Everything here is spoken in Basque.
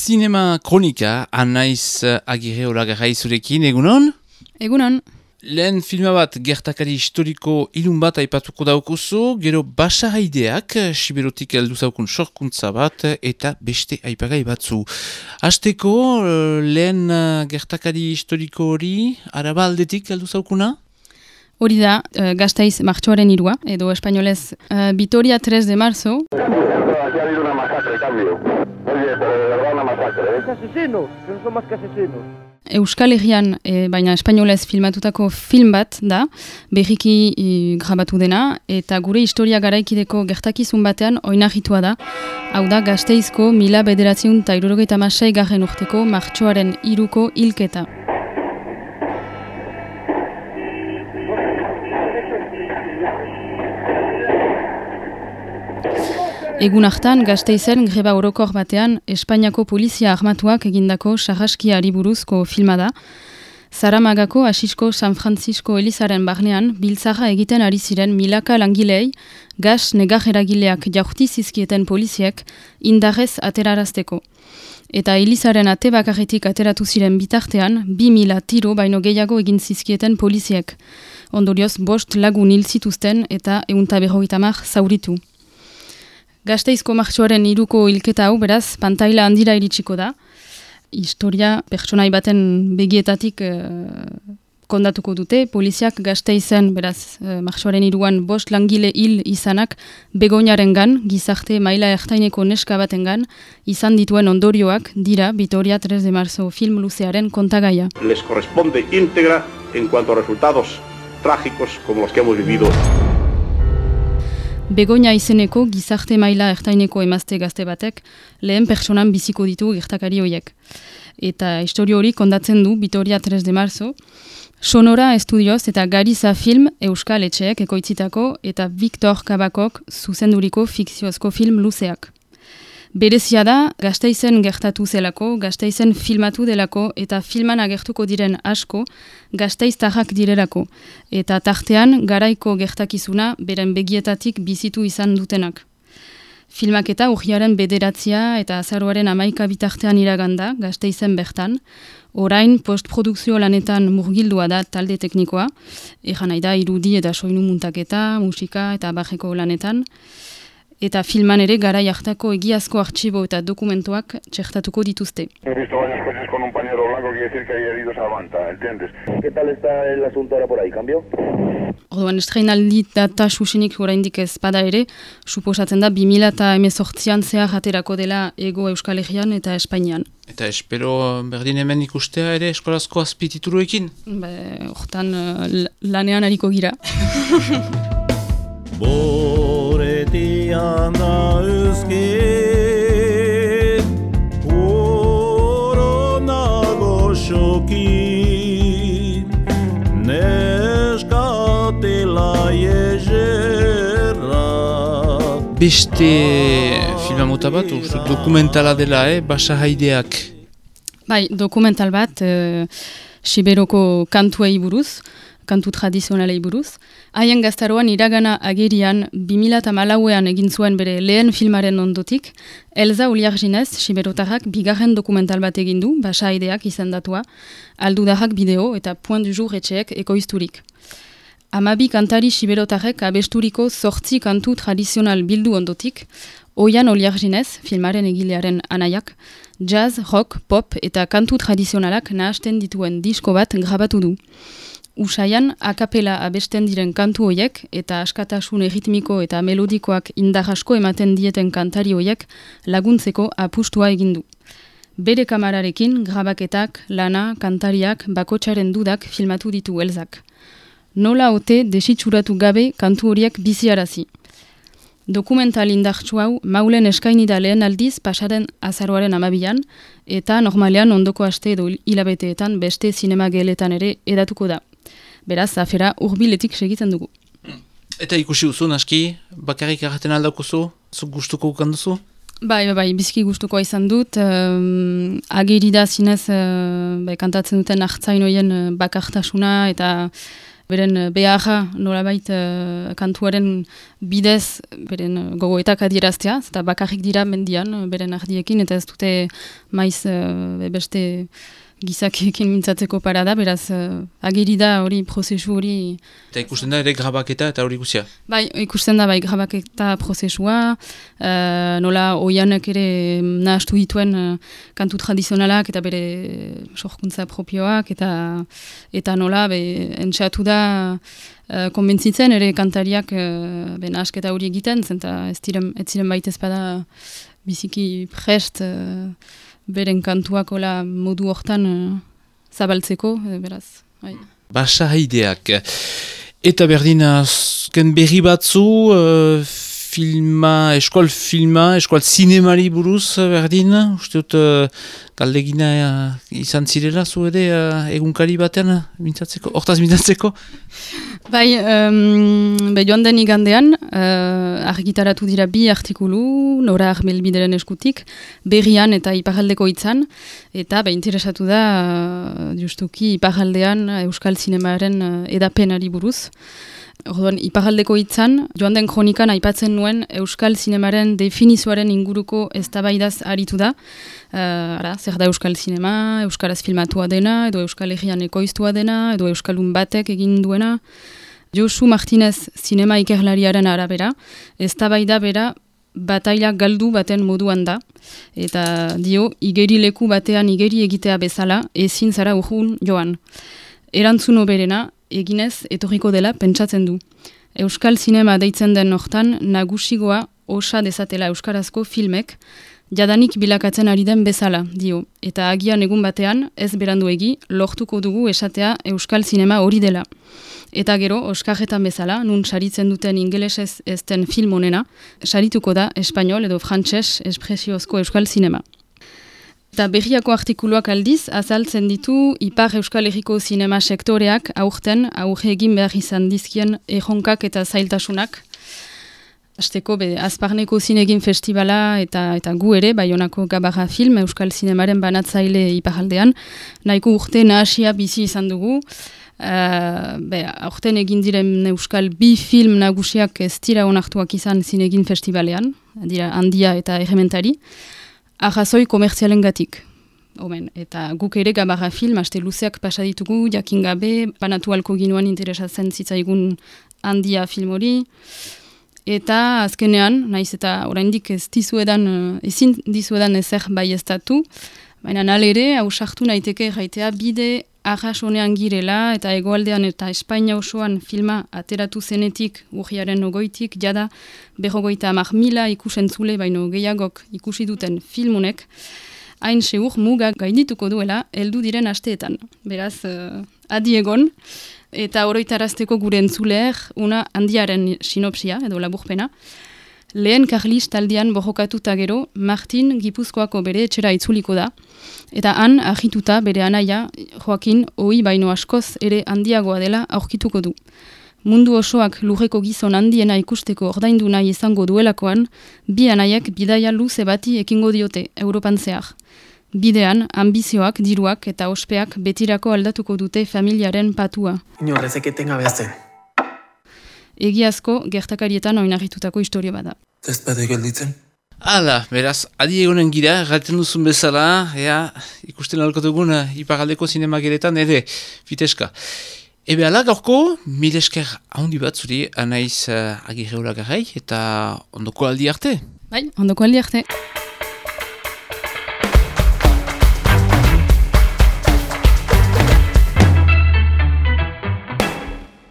Zinema kronika, Anaiz Agirre Olagarrai zurekin, egunon? Egunon. Lehen filma bat gertakari historiko ilun bat aipatuko daukuzu, gero basahaideak, siberotik heldu zaukun sorkuntza bat, eta beste aipagai batzu. Hasteko, lehen gertakari historiko hori, Araba aldetik heldu zaukuna? Hori da, Gasteiz martxoaren 3, edo espainolez, Vitoria 3 de marzo. Aquí ha habido una masacre, cambio. Oye, pero de verdad una masacre, Es asesinos, que no son más que asesinos. Euskal Herrian, baina espainolez filmatutako film bat da, berriki grabatu dena, eta gure historia garaikideko gertakizun batean oinarritua da. Hau da, Gasteizko 1976 urteko martxoaren 3ko hilketa. Egun hartan, Gasteizen greba orokor batean Espainiako polizia armatuak egindako sarraskiari buruzko filma da. Zaramagako Asisko San Francisco Elizaren barnean biltzarra egiten ari ziren milaka langilei, gas negar-eragileak jaurti zizkieten poliziek indarrez aterarazteko. Eta Elizaren ate bakarretik ateratu ziren bitartean, 2000 tiro baino gehiago egin zizkieten poliziek. Ondorioz, 5 lagun hil zituzten eta 150 zauritu. Gasteizko martxoaren 3ko hilketa hau, beraz, pantaila handira iritsiko da. Historia pertsonai baten begietatik kondatuko dute. Poliziak Gasteizen, beraz, martxoaren 3an 5 langile hil izanak Begoñarengan, gizarte maila ertaineko neska batengan, izan dituen ondorioak dira Vitoria 3 de marzo film luzearen kontagaia. Les corresponde íntegra en cuanto a resultados trágicos como los que hemos vivido. Begoña izeneko gizarte maila ertaineko emazte gazte batek lehen pertsonan biziko ditu gertakari horiek. Eta historio hori kondatzen du Vitoria 3 de marzo, Sonora Estudioz eta Gariza Film Euskal Etxeek ekoitzitako eta Victor Kabakok zuzenduriko fikziozko film luzeak. Berezia da, Gasteizen gertatu zelako, Gasteizen filmatu delako eta filman agertuko diren asko gasteiztarrak direlako. Eta tartean garaiko gertakizuna beren begietatik bizitu izan dutenak. Filmak eta urriaren 9 eta azaroaren 11 bitartean iraganda, Gasteizen bertan. Orain postprodukzio lanetan murgildua da talde teknikoa. Egan nahi da irudi eta soinu muntaketa, musika eta bajeko lanetan. Eta filman ere garai hartako egiazko artxibo eta dokumentuak txertatuko dituzte. He visto varios coches con un pañuelo blanco, quiere decir que hay heridos a banda, ¿entiendes? ¿Qué tal está el asunto ahora por ahí? ¿Cambio? Orduan, estreinaldi data susinik oraindik ez bada ere, suposatzen da 2018an zehar aterako dela Ego Euskal Herrian eta Espainian. Eta espero berdin hemen ikustea ere eskolazko azpitituruekin? Hortan lanean hariko gira. Boretian da özke Koronago şokin Neskatela yejerra. Beste filma mota bat, dokumentala dela, basahaideak. Bai, dokumental bat, Siberoko kantuei buruz, kantu tradizionalei buruz. Haien gaztaroan iragana agerian 2014an egin zuen bere lehen filmaren ondotik, Elza Uliarginez, Siberotarrak bigarren dokumental bat egin du, basahaideak izendatua, aldudarrak bideo eta Point du Jour etxeek ekoizturik. 12 kantari Siberotarrek abesturiko 8 kantu tradizional bildu ondotik, Oian Uliarginez, filmaren egilearen anaiak, jazz, rock, pop eta kantu tradizionalak nahasten dituen disko bat grabatu du. Usaian, akapela abesten diren kantu hoiek eta askatasun erritmiko eta melodikoak indar asko ematen dieten kantari hoiek laguntzeko apustua egin du. Bere kamararekin, grabaketak, lana, kantariak, bakotsaren dudak filmatu ditu Elzak. Nola ote desitxuratu gabe kantu horiek biziarazi. Dokumental indartsu hau Maulen eskaini da lehen aldiz pasaren azaroaren 12an eta normalean ondoko aste edo hilabeteetan beste zinema geheletan ere edatuko da. Beraz, afera hurbiletik segitzen dugu. Eta ikusi duzu, naski, bakarrik erraten aldaukuzu, zuk gustuko ukanduzu? Bai, biziki gustukoa izan dut. Ageri da zinez kantatzen duten hartzainoien bakartasuna eta beren beharra nolabait kantuaren bidez beren gogoetak adieraztea, eta bakarrik dira mendian beren ardiekin, eta ez dute maiz beste gizakiekin mintzatzeko parada, beraz ageri da hori prozesu hori. Eta ikusten da ere grabaketa eta hori guzia? Bai, ikusten da bai grabaketa prozesua, nola oianek ere nahastu dituen kantu tradizionalak eta bere sorkuntza propioak, eta nola entxeatu da konbentzitzen ere kantariak nahasketa hori egiten, zenta ez ziren baitez bada biziki prest beren kantuak modu hortan zabaltzeko, beraz. Bai. Basahaideak. Eta berdin azken berri batzu, eskual zinemari buruz berdin, uste dut galdegina izan zirela zu ere egunkari batean hortaz mintzatzeko? Bai, joan den igandean, argitaratu dira 2 artikulu, Nora Armelbideren eskutik, Berrian eta Iparraldeko Hitzan, eta interesatu da justuki Iparraldean Euskal Zinemaren edapenari buruz. Orduan, Iparraldeko Hitzan, joan den kronikan aipatzen nuen Euskal Zinemaren definizioaren inguruko eztabaidaz aritu da. Zer da Euskal Zinema, Euskaraz filmatua dena, edo Euskal Herrian ekoiztua dena, edo Euskalun batek egin duena. Josu Martinez zinema ikerlariaren arabera, eztabaida bera bataila galdu baten moduan da. Eta dio, igeri leku batean igeri egitea bezala, ezin zara urrun joan. Erantzun oberena, eginez etorriko dela pentsatzen du. Euskal Zinema deitzen den hortan nagusigoa osa dezatela euskarazko filmek, jadanik bilakatzen ari den bezala, dio. Eta agian egun batean, ez beranduegi, lortuko dugu esatea Euskal Zinema hori dela. Eta gero, oskarretan bezala, nun saritzen duten ingelesez ez den film honena, sarituko da espainol edo frantses espresiozko Euskal Zinema. Eta berriako artikuluak aldiz, azaltzen ditu Ipar Euskal Herriko zinema sektoreak aurten aurre egin behar izan dizkien erronkak eta zailtasunak. Azteko, Azparneko Zinegin Festivala eta gu ere, Baionako Gabarra Film, Euskal Zinemaren banatzaile Iparraldean, nahiko urte nahasia bizi izan dugu. Aurten egin diren Euskal 2 film nagusiak ez dira onartuak izan Zinegin Festivalean, dira Handia eta Errementari, arrazoi komertzialen gatik. Eta guk ere Gabarra Film, aste luzeak pasaditugu, jakin gabe, banatu alko ginoan interesatzen zitzaigun Handia film hori. Eta azkenean, naiz eta oraindik ezin dizuedan ezer baieztatu, baina nalere, hausartu naiteke jaitea bide arrasonean girela eta hegoaldean eta Espainia osoan filma ateratu zenetik urriaren 20tik, jada 50.000 ikusentzule baino gehiagok ikusi duten filmunek, hain seur muga gaindituko duela heldu diren asteetan. Beraz, adi egon, eta oroitarazteko gure entzuleer, una Handiaren sinopsia edo laburpena. Lehen Karlis taldean borrokatuta gero, Martin Gipuzkoako bere etxera itzuliko da, eta han argituta bere anaia, Joakin, ohi baino askoz ere handiagoa dela aurkituko du. Mundu osoak lurreko gizon handiena ikusteko ordaindu nahi izango duelakoan, 2 anaiek bidaia luze bati ekingo diote Europan zehar. Bidean, ambizioak, diruak eta ospeak betirako aldatuko dute familiaren patua. Inorrezek etengabe zen. Egiazko gertakarietan oinarritutako historia bada. Ez bade gelditzen? Hala, beraz, adi egonen gira, galten duzun bezala, ikusten ahalko dugun Iparraldeko zinemageretan, ere, fiteska. Ebe ala, gaurko, 1000 esker handi bat zuri, anaiz Agirre Olagarrai, eta ondoko aldi arte. Bai, ondoko aldi arte.